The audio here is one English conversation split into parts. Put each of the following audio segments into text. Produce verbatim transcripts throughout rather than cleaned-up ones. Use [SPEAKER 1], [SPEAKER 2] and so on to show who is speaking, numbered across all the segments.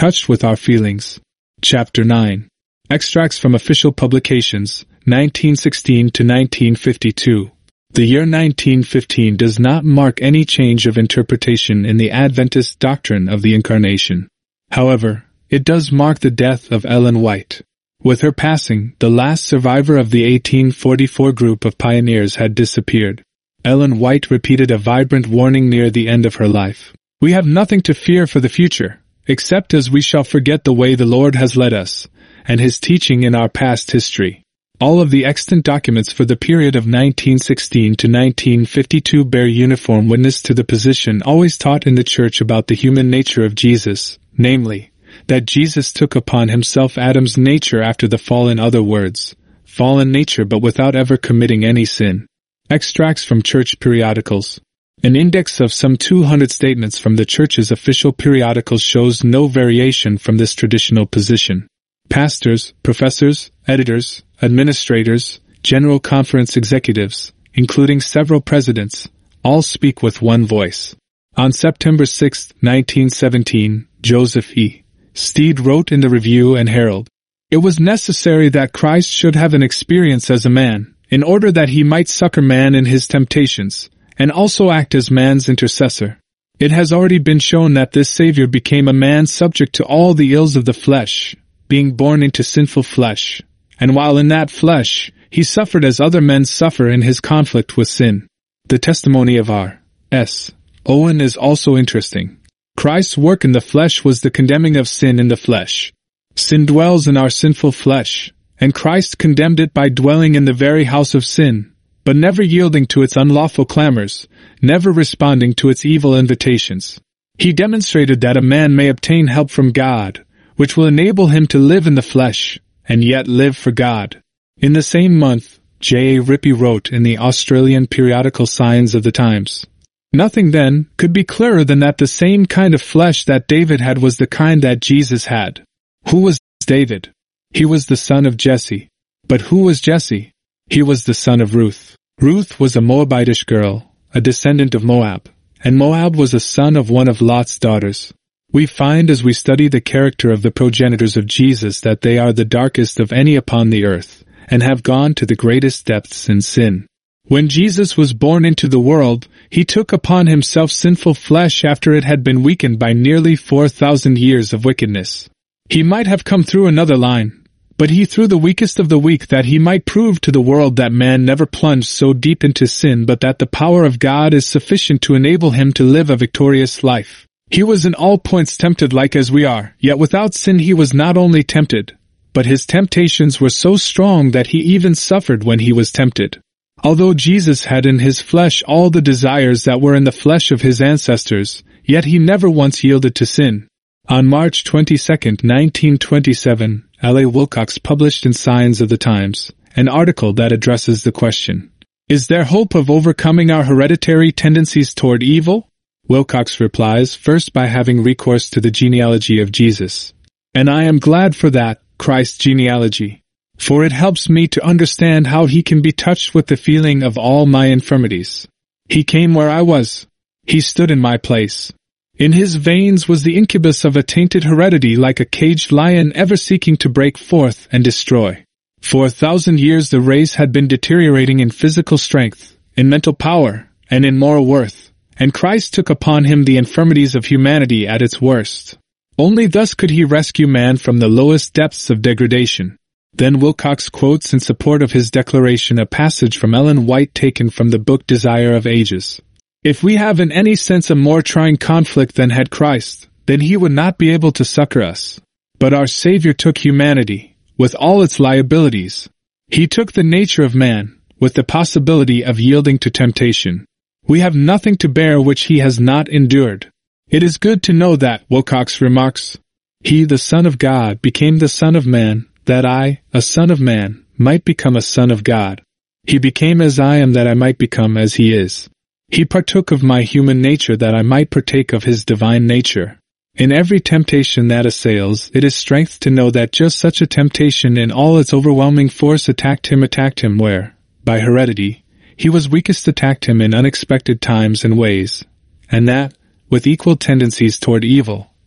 [SPEAKER 1] Touched with Our Feelings. Chapter nine. Extracts from Official Publications, nineteen sixteen to nineteen fifty-two. The year nineteen fifteen does not mark any change of interpretation in the Adventist doctrine of the Incarnation. However, it does mark the death of Ellen White. With her passing, the last survivor of the eighteen forty-four group of pioneers had disappeared. Ellen White repeated a vibrant warning near the end of her life. "We have nothing to fear for the future, except as we shall forget the way the Lord has led us, and His teaching in our past history." All of the extant documents for the period of nineteen sixteen to nineteen fifty-two bear uniform witness to the position always taught in the Church about the human nature of Jesus, namely, that Jesus took upon Himself Adam's nature after the fall, in other words, fallen nature but without ever committing any sin. Extracts from Church periodicals. An index of some two hundred statements from the Church's official periodicals shows no variation from this traditional position. Pastors, professors, editors, administrators, General Conference executives, including several presidents, all speak with one voice. On September sixth, nineteen seventeen, Joseph E. Steed wrote in the Review and Herald, "It was necessary that Christ should have an experience as a man, in order that He might succor man in his temptations, and also act as man's intercessor. It has already been shown that this Savior became a man subject to all the ills of the flesh, being born into sinful flesh, and while in that flesh, He suffered as other men suffer in His conflict with sin." The testimony of R S Owen is also interesting. Christ's work in the flesh was the condemning of sin in the flesh. Sin dwells in our sinful flesh, and Christ condemned it by dwelling in the very house of sin, but never yielding to its unlawful clamors, never responding to its evil invitations. He demonstrated that a man may obtain help from God, which will enable him to live in the flesh, and yet live for God. In the same month, J A Rippey wrote in the Australian periodical Signs of the Times, "Nothing, then, could be clearer than that the same kind of flesh that David had was the kind that Jesus had." Who was David? He was the son of Jesse. But who was Jesse? He was the son of Ruth. Ruth was a Moabitish girl, a descendant of Moab, and Moab was a son of one of Lot's daughters. We find as we study the character of the progenitors of Jesus that they are the darkest of any upon the earth, and have gone to the greatest depths in sin. When Jesus was born into the world, He took upon Himself sinful flesh after it had been weakened by nearly four thousand years of wickedness. He might have come through another line, but He through the weakest of the weak, that He might prove to the world that man never plunged so deep into sin, but that the power of God is sufficient to enable him to live a victorious life. He was in all points tempted like as we are, yet without sin He was not only tempted, but His temptations were so strong that He even suffered when He was tempted. Although Jesus had in His flesh all the desires that were in the flesh of His ancestors, yet He never once yielded to sin. On March twenty-second, nineteen twenty-seven, L A Wilcox published in Signs of the Times an article that addresses the question, "Is there hope of overcoming our hereditary tendencies toward evil?" Wilcox replies first by having recourse to the genealogy of Jesus. "And I am glad for that, Christ's genealogy, for it helps me to understand how He can be touched with the feeling of all my infirmities. He came where I was. He stood in my place. In His veins was the incubus of a tainted heredity, like a caged lion ever seeking to break forth and destroy. For a thousand years the race had been deteriorating in physical strength, in mental power, and in moral worth, and Christ took upon Him the infirmities of humanity at its worst. Only thus could He rescue man from the lowest depths of degradation." Then Wilcox quotes in support of his declaration a passage from Ellen White taken from the book Desire of Ages. "If we have in any sense a more trying conflict than had Christ, then He would not be able to succor us. But our Savior took humanity, with all its liabilities. He took the nature of man, with the possibility of yielding to temptation. We have nothing to bear which He has not endured. It is good to know that," Wilcox remarks, "He, the Son of God, became the Son of Man, that I, a son of man, might become a son of God. He became as I am, that I might become as He is. He partook of my human nature, that I might partake of His divine nature. In every temptation that assails, it is strength to know that just such a temptation in all its overwhelming force attacked him attacked him where, by heredity, He was weakest attacked Him in unexpected times and ways, and that, with equal tendencies toward evil,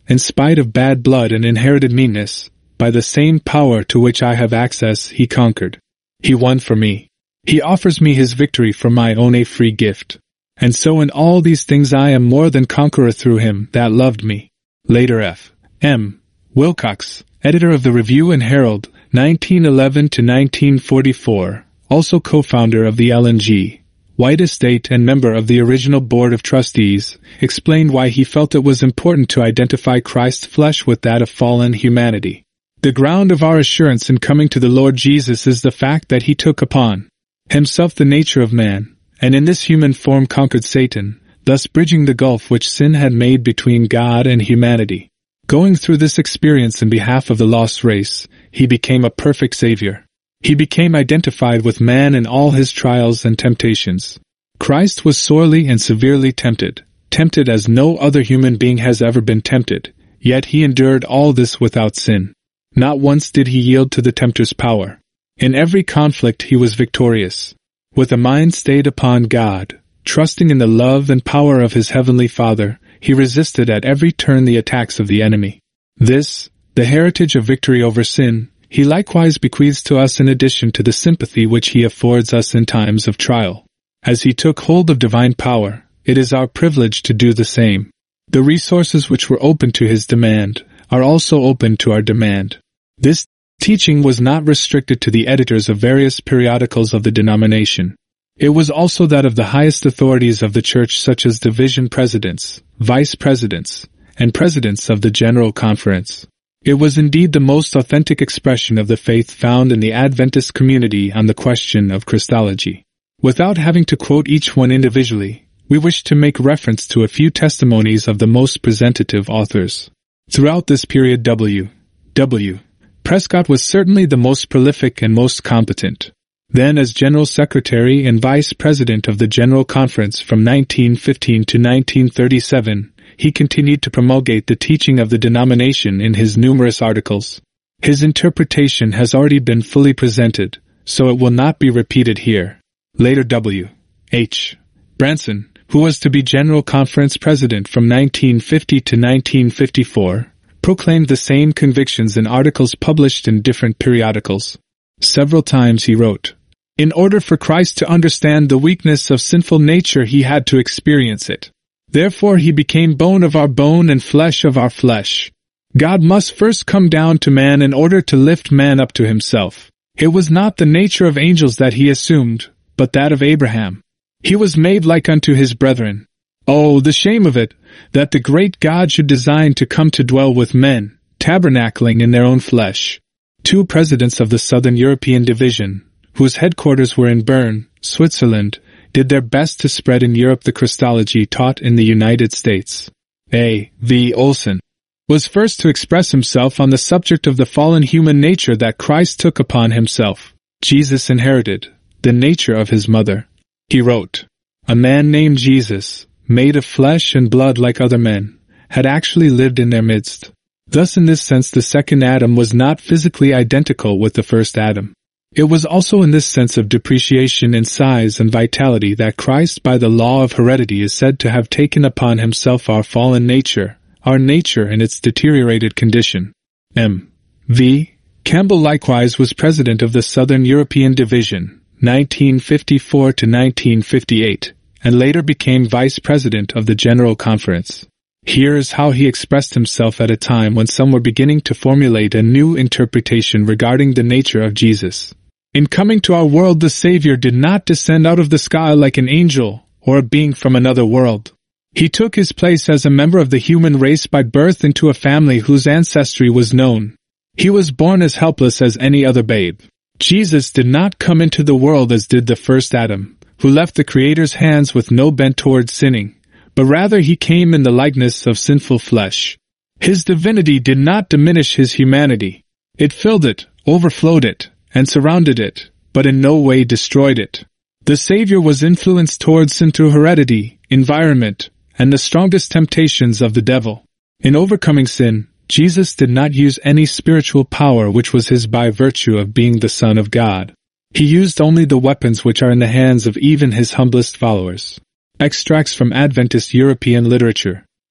[SPEAKER 1] in spite of bad blood and inherited meanness, by the same power to which I have access, he conquered. He won for me. He offers me his victory for my own a free gift. And so in all these things I am more than conqueror through him that loved me. Later F. M. Wilcox, editor of the Review and Herald, nineteen eleven to nineteen forty-four, also co-founder of the Ellen G. White Estate and member of the original Board of Trustees, explained why he felt it was important to identify Christ's flesh with that of fallen humanity. The ground of our assurance in coming to the Lord Jesus is the fact that he took upon himself the nature of man, and in this human form conquered Satan, thus bridging the gulf which sin had made between God and humanity. Going through this experience in behalf of the lost race, he became a perfect Savior. He became identified with man in all his trials and temptations. Christ was sorely and severely tempted, tempted as no other human being has ever been tempted, yet he endured all this without sin. Not once did he yield to the tempter's power. In every conflict he was victorious. With a mind stayed upon God, trusting in the love and power of his heavenly Father, he resisted at every turn the attacks of the enemy. This, the heritage of victory over sin, he likewise bequeaths to us in addition to the sympathy which he affords us in times of trial. As he took hold of divine power, it is our privilege to do the same. The resources which were open to his demand are also open to our demand. This teaching was not restricted to the editors of various periodicals of the denomination. It was also that of the highest authorities of the Church, such as division presidents, vice presidents, and presidents of the General Conference. It was indeed the most authentic expression of the faith found in the Adventist community on the question of Christology. Without having to quote each one individually, we wish to make reference to a few testimonies of the most presentative authors. Throughout this period, W. W. Prescott was certainly the most prolific and most competent. Then as General Secretary and Vice President of the General Conference from nineteen fifteen to nineteen thirty-seven, he continued to promulgate the teaching of the denomination in his numerous articles. His interpretation has already been fully presented, so it will not be repeated here. Later W. H. Branson, who was to be General Conference President from nineteen fifty to nineteen fifty-four, proclaimed the same convictions in articles published in different periodicals. Several times he wrote, "In order for Christ to understand the weakness of sinful nature, he had to experience it. Therefore he became bone of our bone and flesh of our flesh. God must first come down to man in order to lift man up to himself. It was not the nature of angels that he assumed, but that of Abraham. He was made like unto his brethren. Oh, the shame of it, that the great God should design to come to dwell with men, tabernacling in their own flesh." Two presidents of the Southern European Division, whose headquarters were in Bern, Switzerland, did their best to spread in Europe the Christology taught in the United States. A. V. Olson was first to express himself on the subject of the fallen human nature that Christ took upon himself. Jesus inherited the nature of his mother. He wrote, "A man named Jesus, made of flesh and blood like other men, had actually lived in their midst." Thus in this sense the second Adam was not physically identical with the first Adam. It was also in this sense of depreciation in size and vitality that Christ by the law of heredity is said to have taken upon himself our fallen nature, our nature in its deteriorated condition. M. V. Campbell likewise was president of the Southern European Division, nineteen fifty-four to nineteen fifty-eight, and later became vice president of the General Conference. Here is how he expressed himself at a time when some were beginning to formulate a new interpretation regarding the nature of Jesus. "In coming to our world, the Savior did not descend out of the sky like an angel or a being from another world. He took his place as a member of the human race by birth into a family whose ancestry was known. He was born as helpless as any other babe. Jesus did not come into the world as did the first Adam, who left the Creator's hands with no bent toward sinning, but rather he came in the likeness of sinful flesh. His divinity did not diminish his humanity. It filled it, overflowed it, and surrounded it, but in no way destroyed it. The Savior was influenced towards sin through heredity, environment, and the strongest temptations of the devil. In overcoming sin, Jesus did not use any spiritual power which was his by virtue of being the Son of God. He used only the weapons which are in the hands of even his humblest followers." Extracts from Adventist European Literature.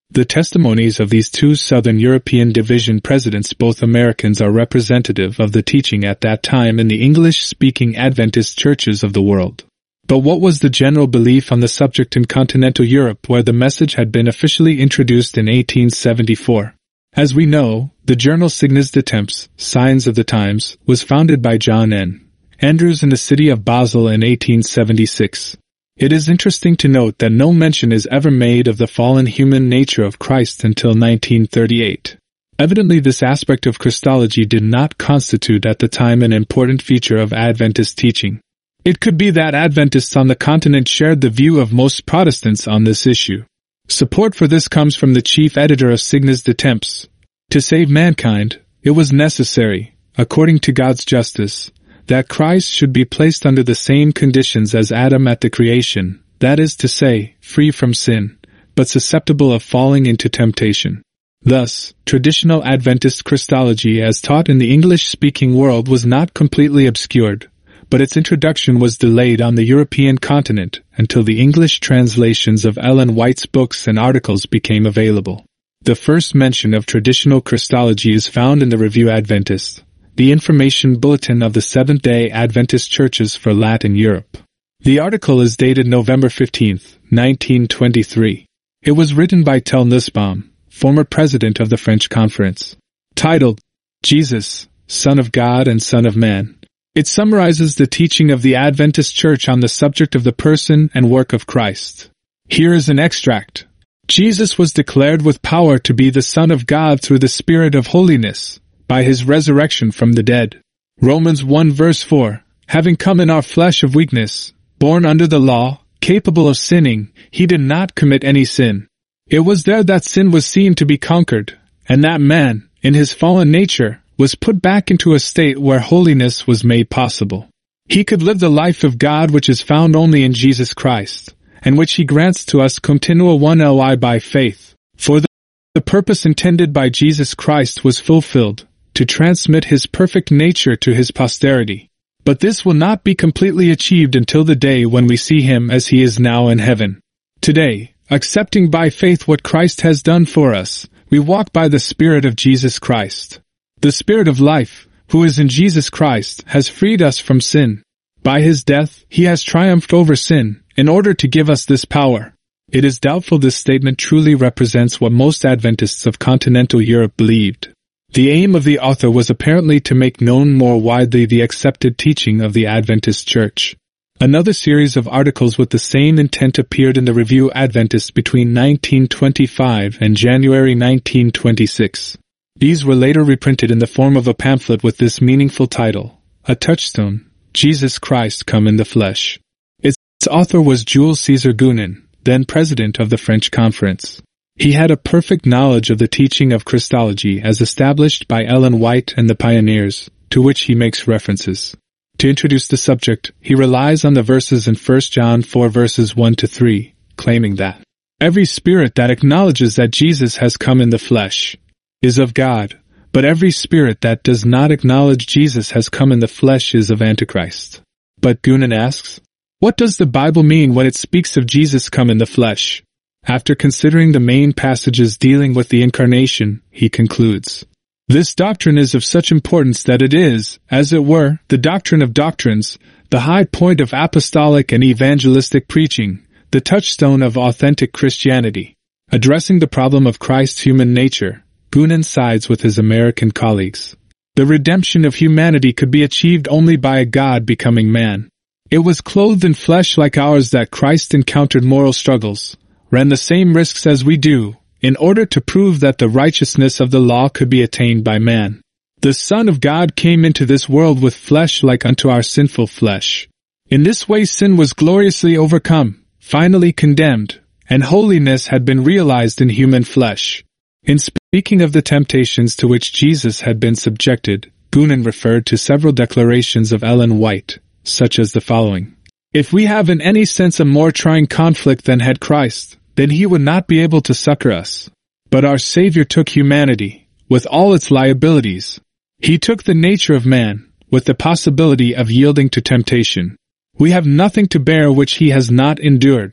[SPEAKER 1] The testimonies of these two Southern European Division presidents, both Americans, are representative of the teaching at that time in the English-speaking Adventist churches of the world. But what was the general belief on the subject in continental Europe, where the message had been officially introduced in eighteen seventy-four? As we know, the journal Signes des Temps, Signs of the Times, was founded by John N. Andrews in the city of Basel in eighteen seventy-six. It is interesting to note that no mention is ever made of the fallen human nature of Christ until nineteen thirty-eight. Evidently, this aspect of Christology did not constitute at the time an important feature of Adventist teaching. It could be that Adventists on the continent shared the view of most Protestants on this issue. Support for this comes from the chief editor of Signes des Temps. To save mankind, it was necessary, according to God's justice, that Christ should be placed under the same conditions as Adam at the creation, that is to say, free from sin, but susceptible of falling into temptation. Thus, traditional Adventist Christology as taught in the English-speaking world was not completely obscured, but its introduction was delayed on the European continent until the English translations of Ellen White's books and articles became available. The first mention of traditional Christology is found in the Review Adventiste, the information bulletin of the Seventh-day Adventist Churches for Latin Europe. The article is dated November fifteenth, nineteen twenty-three. It was written by Tel Nussbaum, former president of the French Conference. Titled, Jesus, Son of God and Son of Man. It summarizes the teaching of the Adventist Church on the subject of the person and work of Christ. Here is an extract. Jesus was declared with power to be the Son of God through the Spirit of holiness, by his resurrection from the dead. Romans one verse four, having come in our flesh of weakness, born under the law, capable of sinning, he did not commit any sin. It was there that sin was seen to be conquered, and that man, in his fallen nature, was put back into a state where holiness was made possible. He could live the life of God which is found only in Jesus Christ, and which he grants to us continua one li by faith. For the, the purpose intended by Jesus Christ was fulfilled, to transmit his perfect nature to his posterity. But this will not be completely achieved until the day when we see him as he is now in heaven. Today, accepting by faith what Christ has done for us, we walk by the Spirit of Jesus Christ. The Spirit of life, who is in Jesus Christ, has freed us from sin. By his death, he has triumphed over sin, in order to give us this power. It is doubtful this statement truly represents what most Adventists of continental Europe believed. The aim of the author was apparently to make known more widely the accepted teaching of the Adventist Church. Another series of articles with the same intent appeared in the Review Adventiste between nineteen twenty-five and January nineteen twenty-six. These were later reprinted in the form of a pamphlet with this meaningful title, A Touchstone, Jesus Christ Come in the Flesh. Its author was Jules César Gounon, then president of the French Conference. He had a perfect knowledge of the teaching of Christology as established by Ellen White and the pioneers, to which he makes references. To introduce the subject, he relies on the verses in First John four verses one to three, claiming that every spirit that acknowledges that Jesus has come in the flesh is of God, but every spirit that does not acknowledge Jesus has come in the flesh is of Antichrist. But Gounon asks, what does the Bible mean when it speaks of Jesus come in the flesh? After considering the main passages dealing with the Incarnation, he concludes, this doctrine is of such importance that it is, as it were, the doctrine of doctrines, the high point of apostolic and evangelistic preaching, the touchstone of authentic Christianity. Addressing the problem of Christ's human nature, Gounon sides with his American colleagues. The redemption of humanity could be achieved only by a God becoming man. It was clothed in flesh like ours that Christ encountered moral struggles, ran the same risks as we do, in order to prove that the righteousness of the law could be attained by man. The Son of God came into this world with flesh like unto our sinful flesh. In this way sin was gloriously overcome, finally condemned, and holiness had been realized in human flesh. In speaking of the temptations to which Jesus had been subjected, Gounon referred to several declarations of Ellen White, such as the following. If we have in any sense a more trying conflict than had Christ, then he would not be able to succor us. But our Savior took humanity, with all its liabilities. He took the nature of man, with the possibility of yielding to temptation. We have nothing to bear which he has not endured.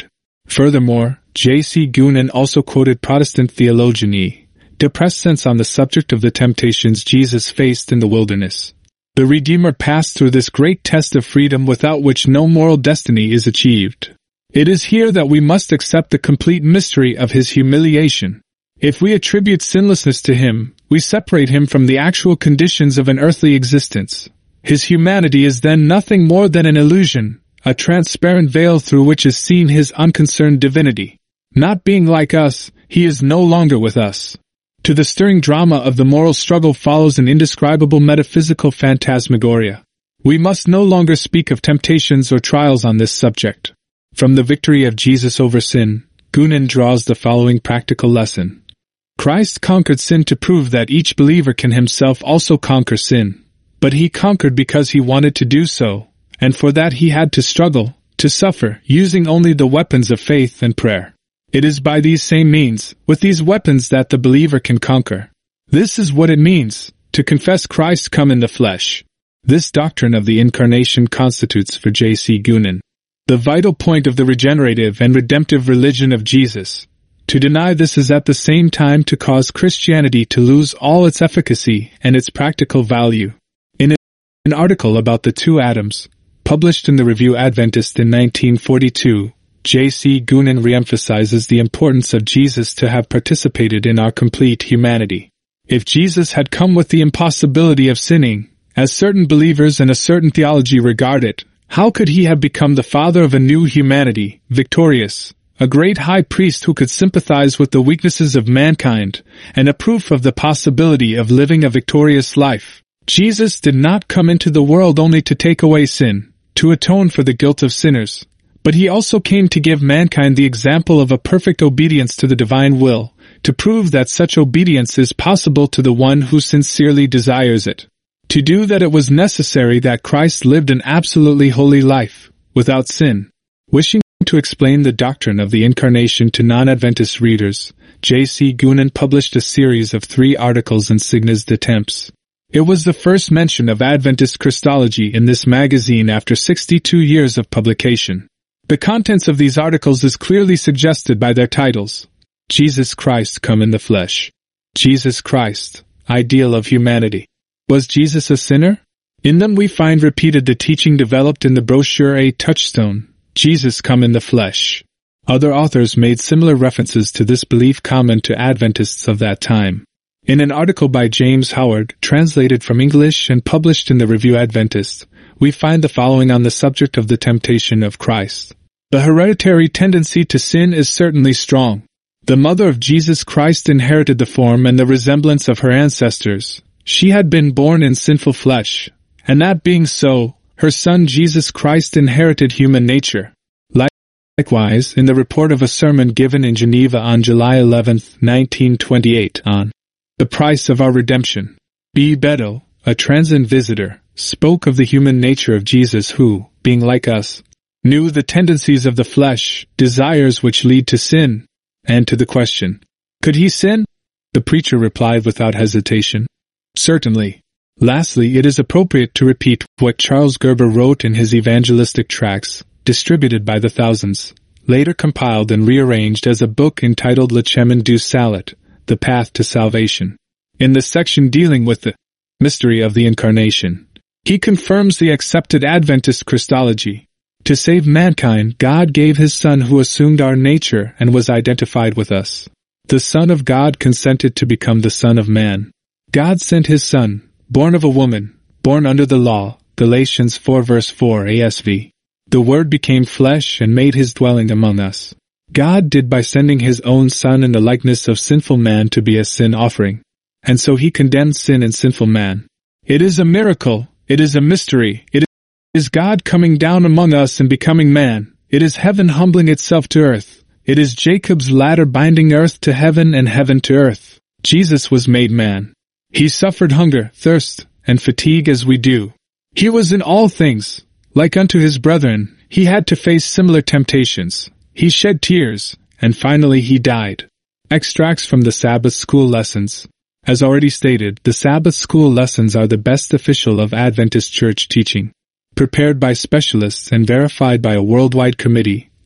[SPEAKER 1] Furthermore, J C Goonan also quoted Protestant theologian E. de Prestance on the subject of the temptations Jesus faced in the wilderness. The Redeemer passed through this great test of freedom without which no moral destiny is achieved. It is here that we must accept the complete mystery of his humiliation. If we attribute sinlessness to him, we separate him from the actual conditions of an earthly existence. His humanity is then nothing more than an illusion, a transparent veil through which is seen his unconcerned divinity. Not being like us, he is no longer with us. To the stirring drama of the moral struggle follows an indescribable metaphysical phantasmagoria. We must no longer speak of temptations or trials on this subject. From the victory of Jesus over sin, Goonan draws the following practical lesson. Christ conquered sin to prove that each believer can himself also conquer sin. But he conquered because he wanted to do so, and for that he had to struggle, to suffer, using only the weapons of faith and prayer. It is by these same means, with these weapons, that the believer can conquer. This is what it means, to confess Christ come in the flesh. This doctrine of the Incarnation constitutes for J C Goonan the vital point of the regenerative and redemptive religion of Jesus. To deny this is at the same time to cause Christianity to lose all its efficacy and its practical value. In an article about the two Adams, published in the Review Adventist in nineteen forty-two, J C Goonan reemphasizes the importance of Jesus to have participated in our complete humanity. If Jesus had come with the impossibility of sinning, as certain believers and a certain theology regard it, how could he have become the father of a new humanity, victorious, a great high priest who could sympathize with the weaknesses of mankind, and a proof of the possibility of living a victorious life? Jesus did not come into the world only to take away sin, to atone for the guilt of sinners, but he also came to give mankind the example of a perfect obedience to the divine will, to prove that such obedience is possible to the one who sincerely desires it. To do that, it was necessary that Christ lived an absolutely holy life, without sin. Wishing to explain the doctrine of the Incarnation to non-Adventist readers, J C Goonan published a series of three articles in Signes de Temps. It was the first mention of Adventist Christology in this magazine after sixty-two years of publication. The contents of these articles is clearly suggested by their titles. Jesus Christ come in the flesh. Jesus Christ, ideal of humanity. Was Jesus a sinner? In them we find repeated the teaching developed in the brochure A Touchstone, Jesus come in the flesh. Other authors made similar references to this belief common to Adventists of that time. In an article by James Howard, translated from English and published in the Review Adventist, we find the following on the subject of the temptation of Christ. The hereditary tendency to sin is certainly strong. The mother of Jesus Christ inherited the form and the resemblance of her ancestors. She had been born in sinful flesh, and that being so, her son Jesus Christ inherited human nature. Likewise, in the report of a sermon given in Geneva on July eleventh, nineteen twenty-eight, on the price of our redemption, B. Beddoe, a transient visitor, spoke of the human nature of Jesus who, being like us, knew the tendencies of the flesh, desires which lead to sin, and to the question, could he sin? The preacher replied without hesitation, certainly. Lastly, it is appropriate to repeat what Charles Gerber wrote in his evangelistic tracts, distributed by the thousands, later compiled and rearranged as a book entitled Le Chemin du Salut, The Path to Salvation. In the section dealing with the mystery of the Incarnation, he confirms the accepted Adventist Christology. To save mankind, God gave his Son who assumed our nature and was identified with us. The Son of God consented to become the Son of Man. God sent his Son, born of a woman, born under the law, Galatians four verse four A S V. The Word became flesh and made his dwelling among us. God did by sending his own Son in the likeness of sinful man to be a sin offering. And so he condemned sin in sinful man. It is a miracle, it is a mystery, it is God coming down among us and becoming man, it is heaven humbling itself to earth, it is Jacob's ladder binding earth to heaven and heaven to earth. Jesus was made man. He suffered hunger, thirst, and fatigue as we do. He was in all things, like unto his brethren, he had to face similar temptations. He shed tears, and finally he died. Extracts from the Sabbath School Lessons. As already stated, the Sabbath School Lessons are the best official of Adventist church teaching. Prepared by specialists and verified by a worldwide committee,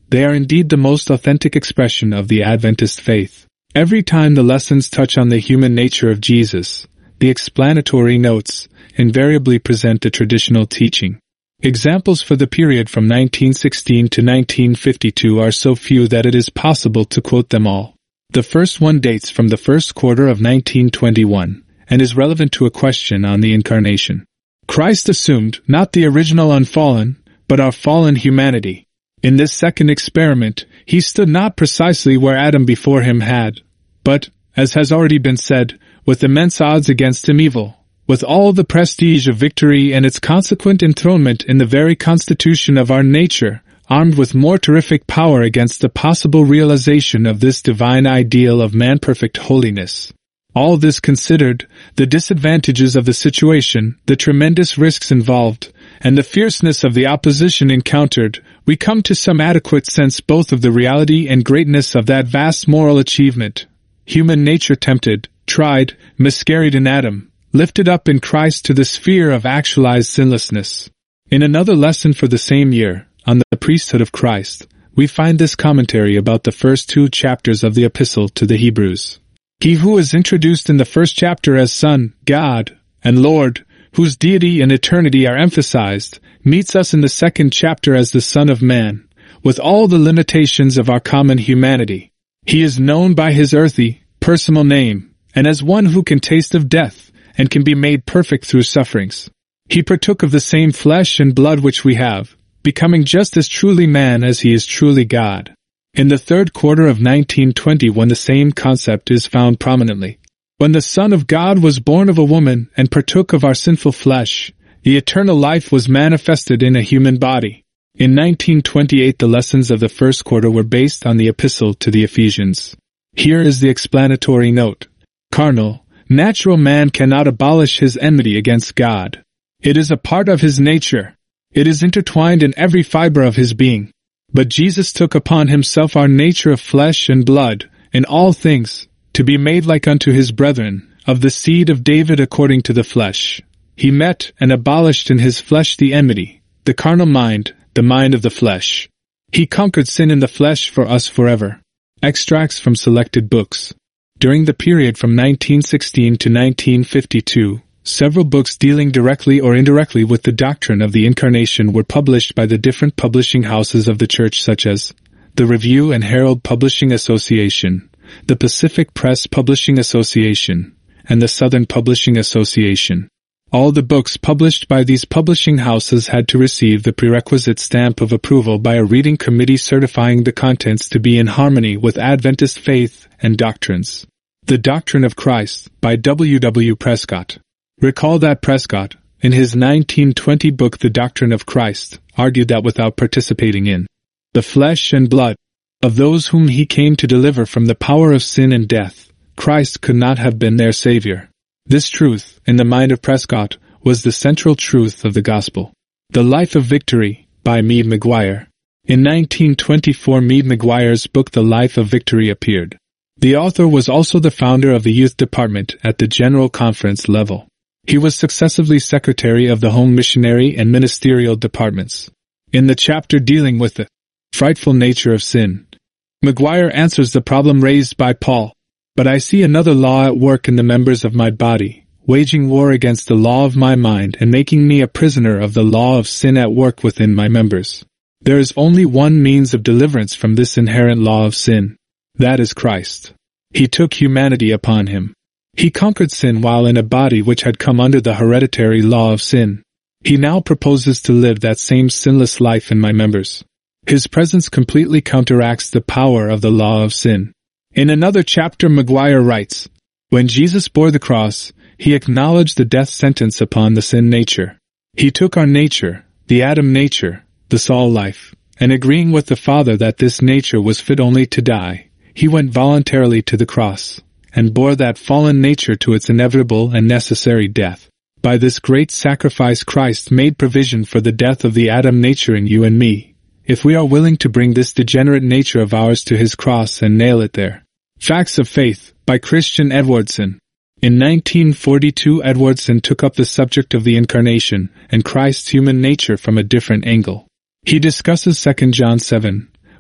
[SPEAKER 1] They are indeed the most authentic expression of the Adventist faith. Every time the lessons touch on the human nature of Jesus, the explanatory notes invariably present a traditional teaching. Examples for the period from nineteen sixteen to nineteen fifty-two are so few that it is possible to quote them all. The first one dates from the first quarter of nineteen twenty-one, and is relevant to a question on the Incarnation. Christ assumed not the original unfallen, but our fallen humanity. In this second experiment, he stood not precisely where Adam before him had, but, as has already been said, with immense odds against him evil, with all the prestige of victory and its consequent enthronement in the very constitution of our nature, armed with more terrific power against the possible realization of this divine ideal of man-perfect holiness. All this considered, the disadvantages of the situation, the tremendous risks involved, and the fierceness of the opposition encountered, we come to some adequate sense both of the reality and greatness of that vast moral achievement. Human nature tempted, tried, miscarried in Adam, lifted up in Christ to the sphere of actualized sinlessness. In another lesson for the same year, on the priesthood of Christ, we find this commentary about the first two chapters of the Epistle to the Hebrews. He who is introduced in the first chapter as Son, God, and Lord, whose deity and eternity are emphasized, meets us in the second chapter as the Son of Man, with all the limitations of our common humanity. He is known by his earthy, personal name, and as one who can taste of death, and can be made perfect through sufferings. He partook of the same flesh and blood which we have, becoming just as truly man as he is truly God. In the third quarter of nineteen twenty-one the same concept is found prominently. When the Son of God was born of a woman and partook of our sinful flesh, the eternal life was manifested in a human body. In nineteen twenty-eight the lessons of the first quarter were based on the Epistle to the Ephesians. Here is the explanatory note. Carnal, natural man cannot abolish his enmity against God. It is a part of his nature. It is intertwined in every fiber of his being. But Jesus took upon himself our nature of flesh and blood, in all things, to be made like unto his brethren, of the seed of David according to the flesh. He met and abolished in his flesh the enmity, the carnal mind, the mind of the flesh. He conquered sin in the flesh for us forever. Extracts from selected books. During the period from nineteen sixteen to nineteen fifty-two, several books dealing directly or indirectly with the doctrine of the Incarnation were published by the different publishing houses of the Church such as the Review and Herald Publishing Association, the Pacific Press Publishing Association, and the Southern Publishing Association. All the books published by these publishing houses had to receive the prerequisite stamp of approval by a reading committee certifying the contents to be in harmony with Adventist faith and doctrines. The Doctrine of Christ, by W. W. Prescott. Recall that Prescott, in his nineteen twenty book The Doctrine of Christ, argued that without participating in the flesh and blood of those whom he came to deliver from the power of sin and death, Christ could not have been their Savior. This truth, in the mind of Prescott, was the central truth of the Gospel. The Life of Victory, by Meade Maguire. In nineteen twenty-four Meade Maguire's book The Life of Victory appeared. The author was also the founder of the youth department at the General Conference level. He was successively secretary of the home missionary and ministerial departments. In the chapter dealing with the frightful nature of sin, Maguire answers the problem raised by Paul. But I see another law at work in the members of my body, waging war against the law of my mind and making me a prisoner of the law of sin at work within my members. There is only one means of deliverance from this inherent law of sin. That is Christ. He took humanity upon him. He conquered sin while in a body which had come under the hereditary law of sin. He now proposes to live that same sinless life in my members. His presence completely counteracts the power of the law of sin. In another chapter Maguire writes, when Jesus bore the cross, he acknowledged the death sentence upon the sin nature. He took our nature, the Adam nature, the Saul life, and agreeing with the Father that this nature was fit only to die, he went voluntarily to the cross, and bore that fallen nature to its inevitable and necessary death. By this great sacrifice Christ made provision for the death of the Adam nature in you and me, if we are willing to bring this degenerate nature of ours to his cross and nail it there. Facts of Faith, by Christian Edwardson. In nineteen forty-two Edwardson took up the subject of the Incarnation and Christ's human nature from a different angle. He discusses Second John seven,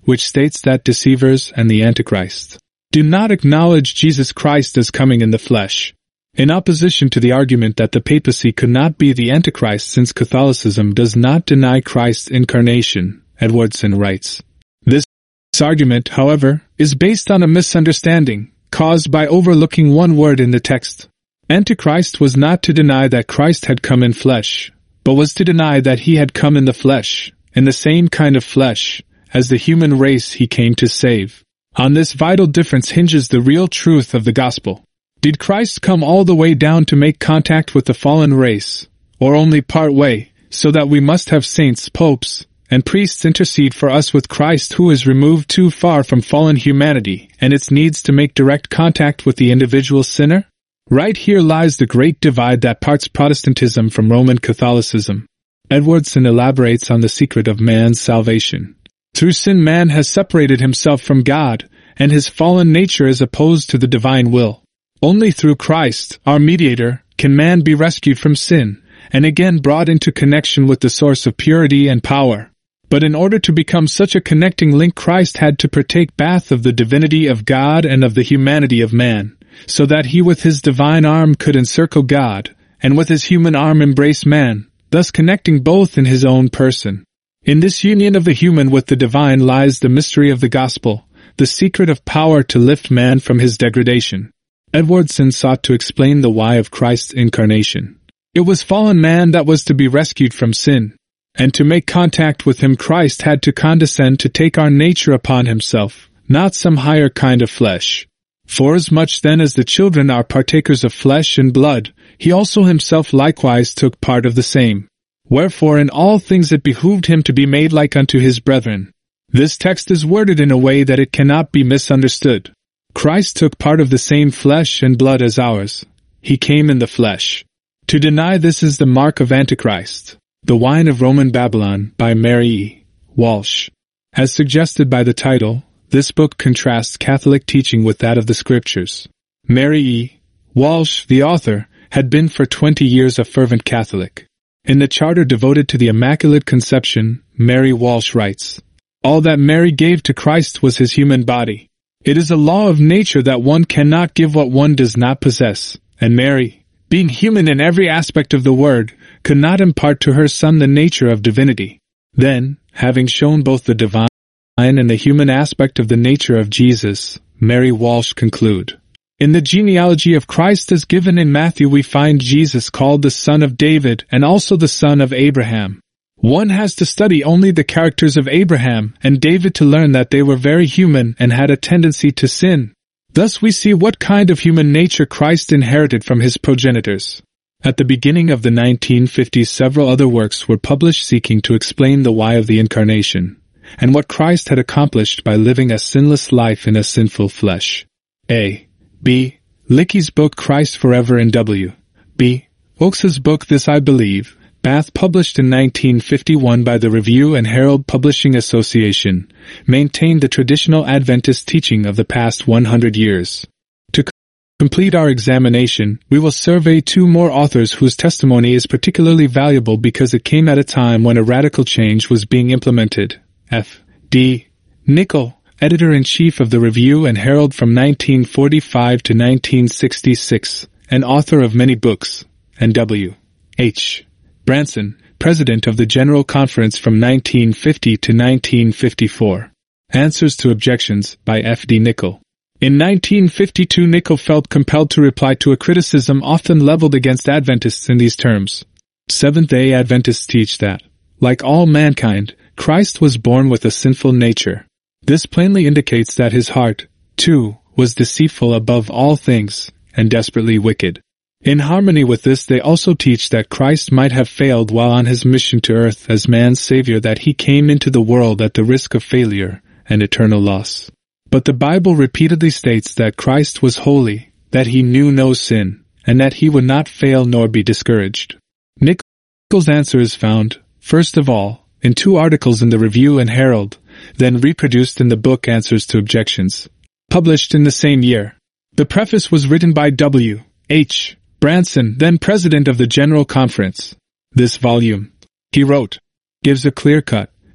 [SPEAKER 1] which states that deceivers and the Antichrist do not acknowledge Jesus Christ as coming in the flesh. In opposition to the argument that the papacy could not be the Antichrist since Catholicism does not deny Christ's incarnation, Edwardson writes. This argument, however, is based on a misunderstanding caused by overlooking one word in the text. Antichrist was not to deny that Christ had come in flesh, but was to deny that he had come in the flesh, in the same kind of flesh, as the human race he came to save. On this vital difference hinges the real truth of the gospel. Did Christ come all the way down to make contact with the fallen race, or only part way, so that we must have saints, popes, and priests intercede for us with Christ who is removed too far from fallen humanity and its needs to make direct contact with the individual sinner? Right here lies the great divide that parts Protestantism from Roman Catholicism. Edwardson elaborates on the secret of man's salvation. Through sin man has separated himself from God, and his fallen nature is opposed to the divine will. Only through Christ, our mediator, can man be rescued from sin, and again brought into connection with the source of purity and power. But in order to become such a connecting link, Christ had to partake both of the divinity of God and of the humanity of man, so that he with his divine arm could encircle God, and with his human arm embrace man, thus connecting both in his own person. In this union of the human with the divine lies the mystery of the gospel, the secret of power to lift man from his degradation. Edwardson sought to explain the why of Christ's incarnation. It was fallen man that was to be rescued from sin, and to make contact with him Christ had to condescend to take our nature upon himself, not some higher kind of flesh. Forasmuch then as the children are partakers of flesh and blood, he also himself likewise took part of the same. Wherefore in all things it behooved him to be made like unto his brethren. This text is worded in a way that it cannot be misunderstood. Christ took part of the same flesh and blood as ours. He came in the flesh. To deny this is the mark of Antichrist. The Wine of Roman Babylon by Mary E. Walsh. As suggested by the title, this book contrasts Catholic teaching with that of the Scriptures. Mary E. Walsh, the author, had been for twenty years a fervent Catholic. In the charter devoted to the Immaculate Conception, Mary Walsh writes, "All that Mary gave to Christ was his human body. It is a law of nature that one cannot give what one does not possess, and Mary, being human in every aspect of the word, could not impart to her Son the nature of divinity. Then, having shown both the divine and the human aspect of the nature of Jesus, Mary Walsh conclude, in the genealogy of Christ as given in Matthew we find Jesus called the son of David and also the son of Abraham. One has to study only the characters of Abraham and David to learn that they were very human and had a tendency to sin. Thus we see what kind of human nature Christ inherited from his progenitors." At the beginning of the nineteen fifties several other works were published seeking to explain the why of the Incarnation, and what Christ had accomplished by living a sinless life in a sinful flesh. A. B. Licky's book Christ Forever and W. B. Oakes's book This I Believe, Bath, published in nineteen fifty-one by the Review and Herald Publishing Association, maintained the traditional Adventist teaching of the past one hundred years. To c- complete our examination, we will survey two more authors whose testimony is particularly valuable because it came at a time when a radical change was being implemented. F. D. Nicol, editor-in-chief of the Review and Herald from nineteen forty-five to nineteen sixty-six, and author of many books, and W. H. Branson, president of the General Conference from nineteen fifty to nineteen fifty-four. Answers to Objections by F. D. Nicol. In nineteen fifty-two, Nicol felt compelled to reply to a criticism often leveled against Adventists in these terms. Seventh-day Adventists teach that, like all mankind, Christ was born with a sinful nature. This plainly indicates that his heart, too, was deceitful above all things, and desperately wicked. In harmony with this, they also teach that Christ might have failed while on his mission to earth as man's Savior, that he came into the world at the risk of failure and eternal loss. But the Bible repeatedly states that Christ was holy, that he knew no sin, and that he would not fail nor be discouraged. Nicol's answer is found, first of all, in two articles in the Review and Herald, then reproduced in the book Answers to Objections, published in the same year. The preface was written by W. H. Branson, then president of the General Conference. This volume, he wrote, gives a clear-cut,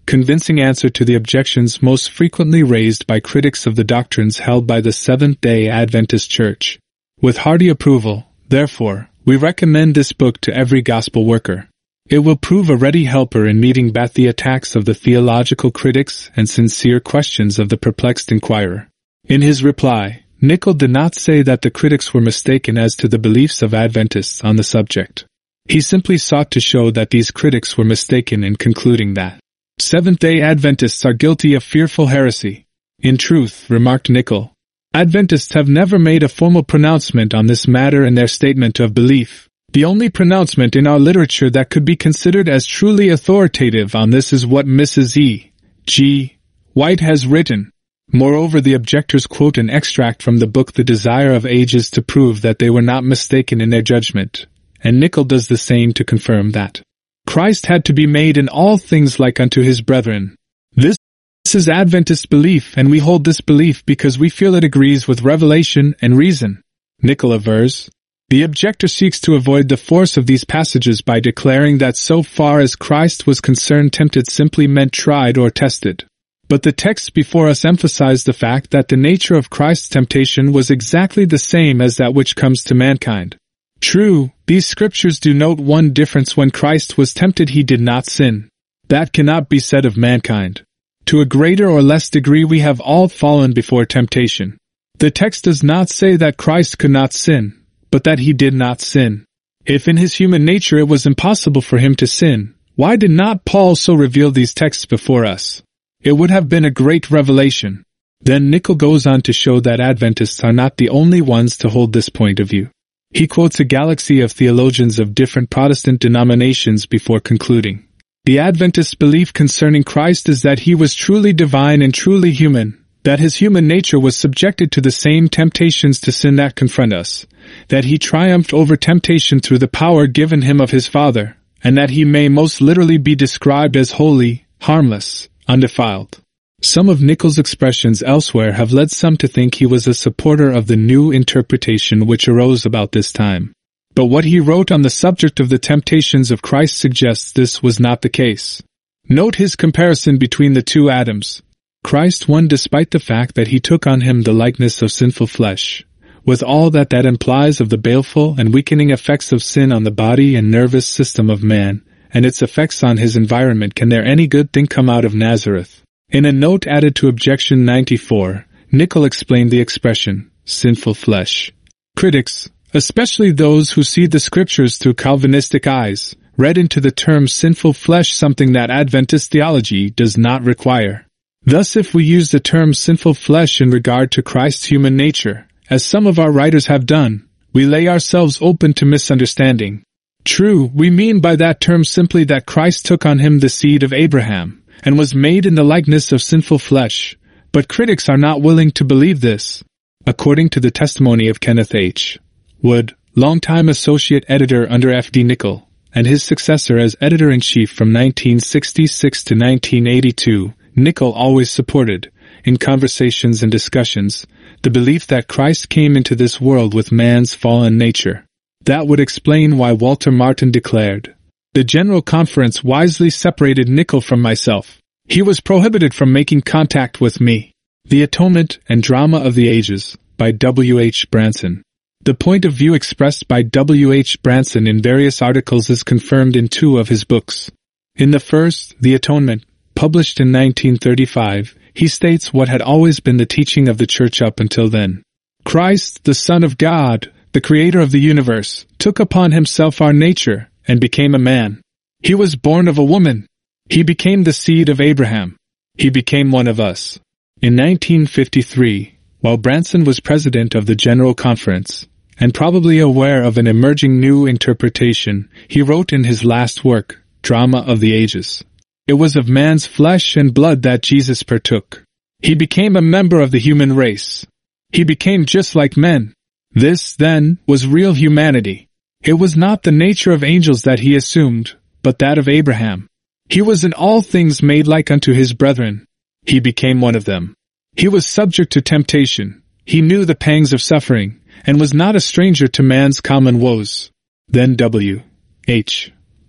[SPEAKER 1] convincing answer to the objections most frequently raised by critics of the doctrines held by the Seventh-day Adventist Church. With hearty approval, therefore, we recommend this book to every gospel worker. It will prove a ready helper in meeting back the attacks of the theological critics and sincere questions of the perplexed inquirer. In his reply, Nickel did not say that the critics were mistaken as to the beliefs of Adventists on the subject. He simply sought to show that these critics were mistaken in concluding that Seventh-day Adventists are guilty of fearful heresy. In truth, remarked Nickel, Adventists have never made a formal pronouncement on this matter in their statement of belief. The only pronouncement in our literature that could be considered as truly authoritative on this is what Missus E. G. White has written. Moreover, the objectors quote an extract from the book The Desire of Ages to prove that they were not mistaken in their judgment, and Nickel does the same to confirm that Christ had to be made in all things like unto his brethren. This is Adventist belief, and we hold this belief because we feel it agrees with revelation and reason. Nickel avers, the objector seeks to avoid the force of these passages by declaring that so far as Christ was concerned, tempted simply meant tried or tested. But the texts before us emphasize the fact that the nature of Christ's temptation was exactly the same as that which comes to mankind. True, these scriptures do note one difference: when Christ was tempted he did not sin. That cannot be said of mankind. To a greater or less degree we have all fallen before temptation. The text does not say that Christ could not sin, but that he did not sin. If in his human nature it was impossible for him to sin, why did not Paul so reveal these texts before us? It would have been a great revelation. Then Nickel goes on to show that Adventists are not the only ones to hold this point of view. He quotes a galaxy of theologians of different Protestant denominations before concluding, the Adventist belief concerning Christ is that he was truly divine and truly human, that his human nature was subjected to the same temptations to sin that confront us, that he triumphed over temptation through the power given him of his Father, and that he may most literally be described as holy, harmless, undefiled. Some of Nickel's expressions elsewhere have led some to think he was a supporter of the new interpretation which arose about this time. But what he wrote on the subject of the temptations of Christ suggests this was not the case. Note his comparison between the two Adams. Christ won despite the fact that he took on him the likeness of sinful flesh, with all that that implies of the baleful and weakening effects of sin on the body and nervous system of man, and its effects on his environment. Can there any good thing come out of Nazareth? In a note added to objection ninety-four, Nickel explained the expression, sinful flesh. Critics, especially those who see the scriptures through Calvinistic eyes, read into the term sinful flesh something that Adventist theology does not require. Thus, if we use the term sinful flesh in regard to Christ's human nature, as some of our writers have done, we lay ourselves open to misunderstanding. True, we mean by that term simply that Christ took on him the seed of Abraham, and was made in the likeness of sinful flesh, but critics are not willing to believe this. According to the testimony of Kenneth H. Wood, longtime associate editor under F D Nickel, and his successor as editor-in-chief from nineteen sixty-six to nineteen eighty-two, Nickel always supported, in conversations and discussions, the belief that Christ came into this world with man's fallen nature. That would explain why Walter Martin declared, the General Conference wisely separated Nickel from myself. He was prohibited from making contact with me. The Atonement and Drama of the Ages, by W H Branson. The point of view expressed by W H Branson in various articles is confirmed in two of his books. In the first, The Atonement, published in nineteen thirty-five, he states what had always been the teaching of the Church up until then. Christ, the Son of God, the Creator of the universe, took upon himself our nature, and became a man. He was born of a woman. He became the seed of Abraham. He became one of us. In nineteen fifty-three, while Branson was president of the General Conference, and probably aware of an emerging new interpretation, he wrote in his last work, Drama of the Ages, it was of man's flesh and blood that Jesus partook. He became a member of the human race. He became just like men. This, then, was real humanity. It was not the nature of angels that he assumed, but that of Abraham. He was in all things made like unto his brethren. He became one of them. He was subject to temptation. He knew the pangs of suffering, and was not a stranger to man's common woes. Then W. H.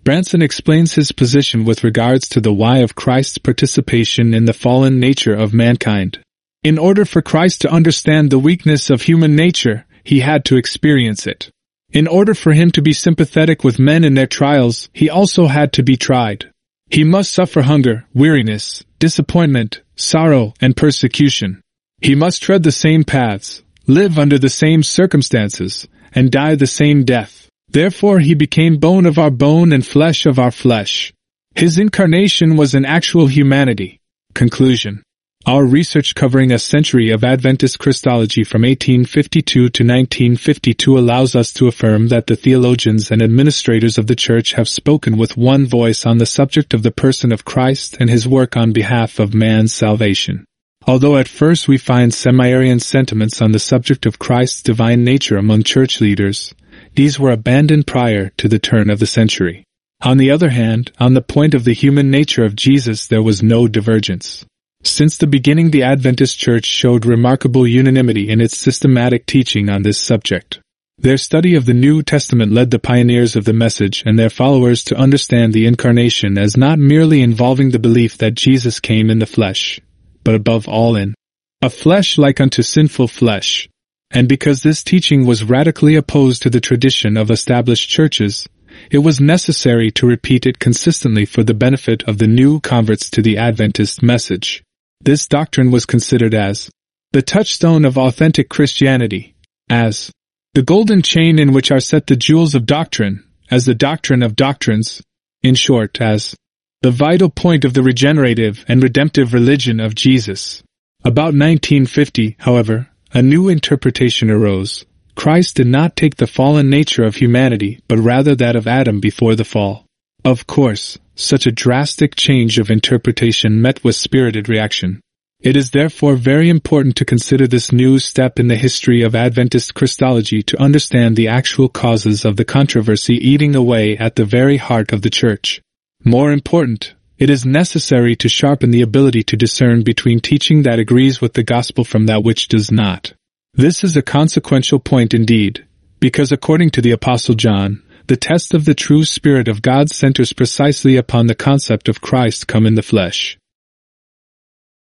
[SPEAKER 1] Branson explains his position with regards to the why of Christ's participation in the fallen nature of mankind. In order for Christ to understand the weakness of human nature, he had to experience it. In order for him to be sympathetic with men in their trials, he also had to be tried. He must suffer hunger, weariness, disappointment, sorrow, and persecution. He must tread the same paths, live under the same circumstances, and die the same death. Therefore he became bone of our bone and flesh of our flesh. His incarnation was an actual humanity. Conclusion. Our research covering a century of Adventist Christology from eighteen fifty-two to nineteen fifty-two allows us to affirm that the theologians and administrators of the Church have spoken with one voice on the subject of the person of Christ and his work on behalf of man's salvation. Although at first we find semi-Arian sentiments on the subject of Christ's divine nature among church leaders, these were abandoned prior to the turn of the century. On the other hand, on the point of the human nature of Jesus there was no divergence. Since the beginning the Adventist Church showed remarkable unanimity in its systematic teaching on this subject. Their study of the New Testament led the pioneers of the message and their followers to understand the Incarnation as not merely involving the belief that Jesus came in the flesh, but above all in a flesh like unto sinful flesh. And because this teaching was radically opposed to the tradition of established churches, it was necessary to repeat it consistently for the benefit of the new converts to the Adventist message. This doctrine was considered as the touchstone of authentic Christianity, as the golden chain in which are set the jewels of doctrine, as the doctrine of doctrines, in short, as the vital point of the regenerative and redemptive religion of Jesus. About nineteen fifty, however, a new interpretation arose. Christ did not take the fallen nature of humanity, but rather that of Adam before the fall. Of course, such a drastic change of interpretation met with spirited reaction. It is therefore very important to consider this new step in the history of Adventist Christology to understand the actual causes of the controversy eating away at the very heart of the Church. More important, it is necessary to sharpen the ability to discern between teaching that agrees with the gospel from that which does not. This is a consequential point indeed, because according to the Apostle John, the test of the true Spirit of God centers precisely upon the concept of Christ come in the flesh.